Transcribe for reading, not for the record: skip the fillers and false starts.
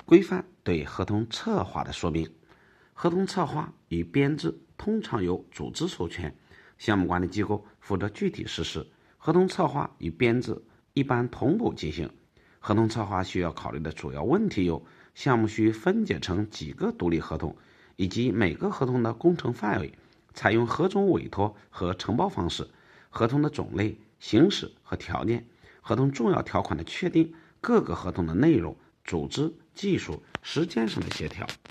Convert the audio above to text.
规范对合同策划的说明。合同策划与编制通常由组织授权，项目管理机构负责具体实施。合同策划与编制一般同步进行。合同策划需要考虑的主要问题有：项目需分解成几个独立合同，以及每个合同的工程范围，采用何种委托和承包方式，合同的种类、形式和条件，合同重要条款的确定，各个合同的内容、组织、技术、时间上的协调。